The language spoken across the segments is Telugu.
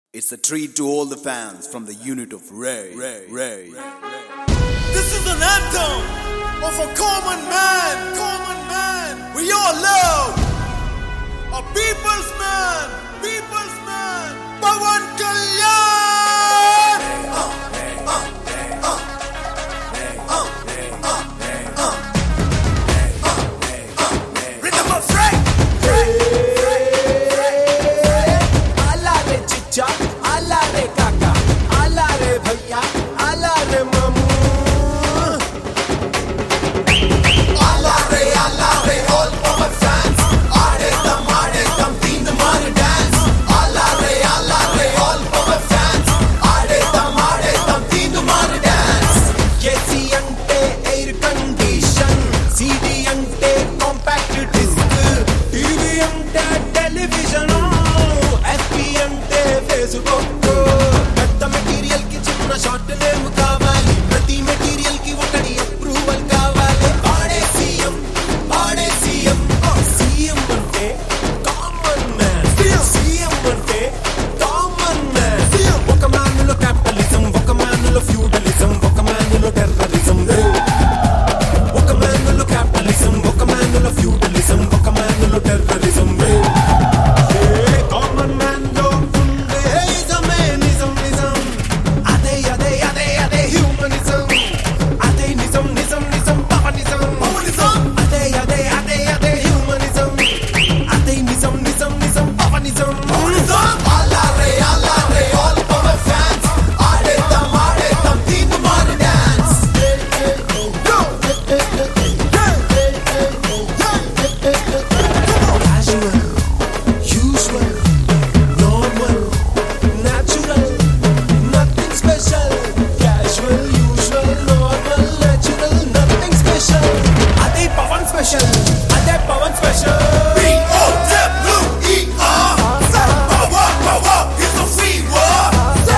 It's a treat to all the fans from the unit of Ray. This is an anthem of a common man. We all love a people's man, Pawan Kalyan. Rhythm of Ray. आला रे चिच्चा, आला रे काका, आला रे भैया, आला रे मामू. आला रे all power fans. आड़े दम तीन मार dance. आला रे all power fans. आड़े दम तीन मार dance. AC అంటే air condition, CD అంటే compact disc, TV అంటే television, FB అంటే Facebook. పెద్ద మెటీరియల్ కి చిన్న షార్ట్ నేమ్ కావాలి, ప్రతి మెటీరియల్ కి ఒకటి అప్రూవల్ కావాలి. వాడే సీఎం సీఎం అంటే కామన్ మ్యాన్, సీఎం అంటే కామన్ మ్యాన్. ఒక మ్యాన్లో క్యాపిటలిజం, ఒక మ్యాన్లో ఫ్యూడలిజం, ఒక మ్యాన్లో టెర్రరిజం. ఒక మ్యాన్లో క్యాపిటలిజం, ఒక మ్యాన్లో ఫ్యూడలిజం, ఒక మ్యాన్లో టెర్రరిజం. కామన్ మ్యాన్ లో ఉండే నిజమే నిజం. అదే హ్యూమనిజం. అదే నిజం పవనిజం. అదే హ్యూమనిజం. అదే నిజం పవనిజం. ఆలా రే all power fans. ఆడేద్దాం Teen Maar dance. Casual, usual, normal, natural, nothing special. Casual, usual, normal, natural, nothing special. Ade Pawan special. B-O-W-E-R. Power is a free word.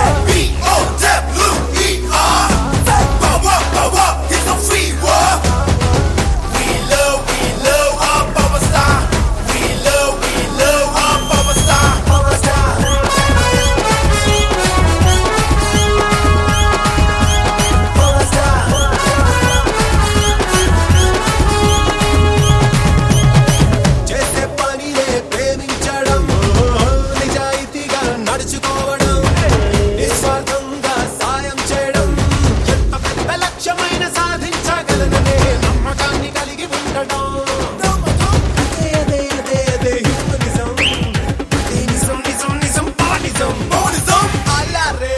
B-O-W-E-R. Power is a free word. We love our power star. We love our power star. Power star. Power star. చేసే పనినే ప్రేమించడం, నిజాయితీగా నడుచుకోవడం, నిస్వార్థంగా సాయం చేయడం, ఎంత పెద్ద లక్ష్యమైన సాధించగలననే నమ్మకాన్ని కలిగి ఉండడం. అదే హ్యూమనిజం. అదే నిజం పవనిజం. ఆలా రే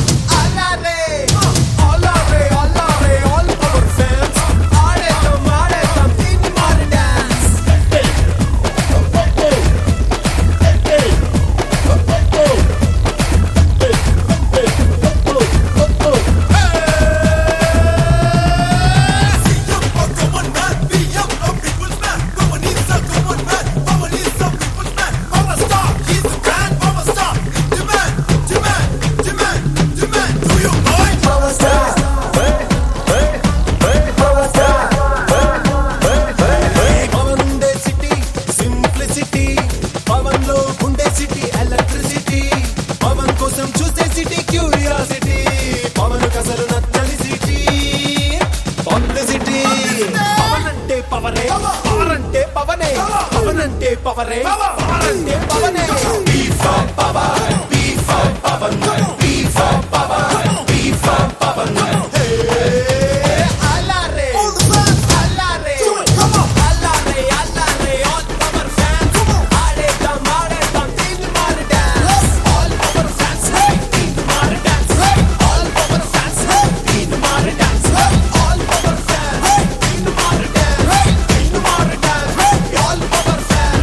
all power fans. ఆడేద్దాం తీన్ మార్ డాన్స్. పవన్ ఉండే సిటీ సింప్లిసిటీ, పవన్ లో ఉండే సిటీ ఎలక్ట్రిసిటీ, పవన్ కోసం చూసే సిటీ క్యూరియాసిటీ, పవన్ కసలు నచ్చని సిటీ పబ్లిసిటీ. పవన్ అంటే పవరే, పవర్ అంటే పవనే, పవన్ అంటే పవరే, పవర్ అంటే పవనే. B for power, B for Pawan, B for power, B for Pawan. ఆలా రే all power fans. ఆడేద్దాం Teen Maar dance. All power fans, Teen Maar dance. All power fans, Teen Maar dance. All power fans, Teen Maar dance. All power fans.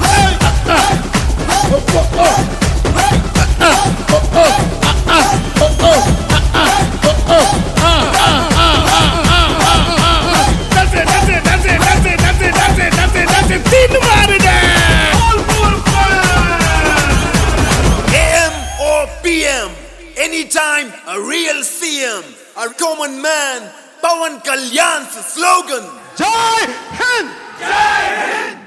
AM or PM, anytime a real CM, our common man, Pawan Kalyan's slogan. Jai Hind.